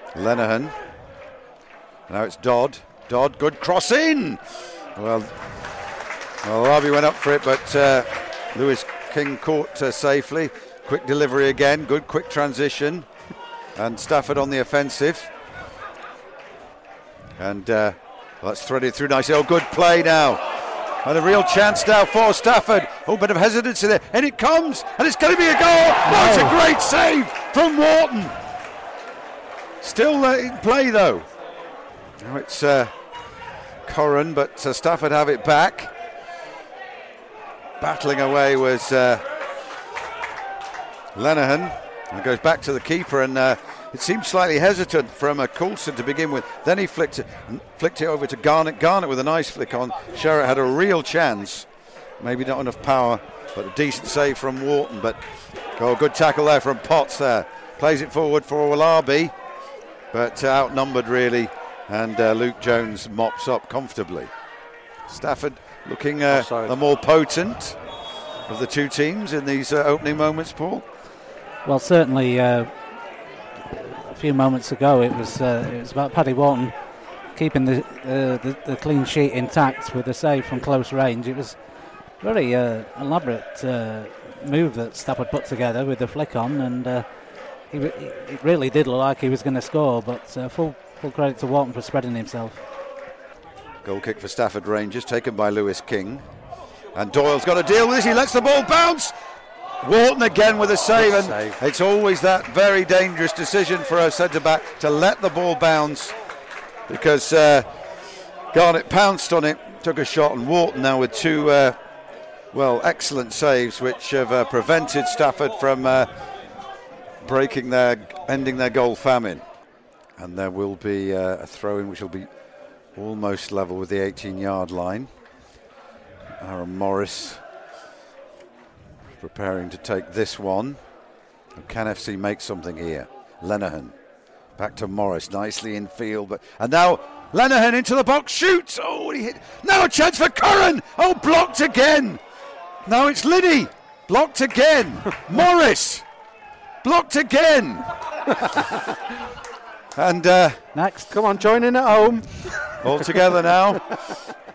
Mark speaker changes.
Speaker 1: Lenihan. Now it's Dodd. Dodd, good cross in. Well, Arabi went up for it, but Lewis King caught safely. Quick delivery again, good quick transition. And Stafford on the offensive. And that's threaded through nicely. Oh, good play now. And a real chance now for Stafford. Oh, bit of hesitancy there. And it comes, and it's going to be a goal. Oh, it's a great save from Wharton. Still in play, though. Now it's Corran, but Stafford have it back. Battling away was Lenihan. And goes back to the keeper, and it seemed slightly hesitant from Coulson to begin with. Then he flicked it over to Garnett. Garnett with a nice flick on. Sherratt had a real chance. Maybe not enough power, but a decent save from Wharton. But good tackle there from Potts there. Plays it forward for Walabi, but outnumbered really. And Luke Jones mops up comfortably. Stafford looking the more potent of the two teams in these opening moments, Paul.
Speaker 2: Well, certainly a few moments ago it was about Paddy Wharton keeping the clean sheet intact with a save from close range. It was very elaborate move that Stafford put together with the flick on, and it really did look like he was going to score, but full credit to Wharton for spreading himself.
Speaker 1: Goal kick for Stafford Rangers, taken by Lewis King. And Doyle's got to deal with this. He lets the ball bounce. Wharton again with a save. And it's always that very dangerous decision for a centre-back to let the ball bounce, because Garnett pounced on it, took a shot, and Wharton now with two excellent saves which have prevented Stafford from ending their goal famine. And there will be a throw-in which will be almost level with the 18-yard line. Aaron Morris preparing to take this one. Can FC make something here? Lenihan back to Morris, nicely in field, and now Lenihan into the box, shoots. Oh, he hit. Now a chance for Curran. Oh, blocked again. Now it's Liddy, blocked again. Morris, blocked again. And
Speaker 3: next, come on, join in at home.
Speaker 1: All together now.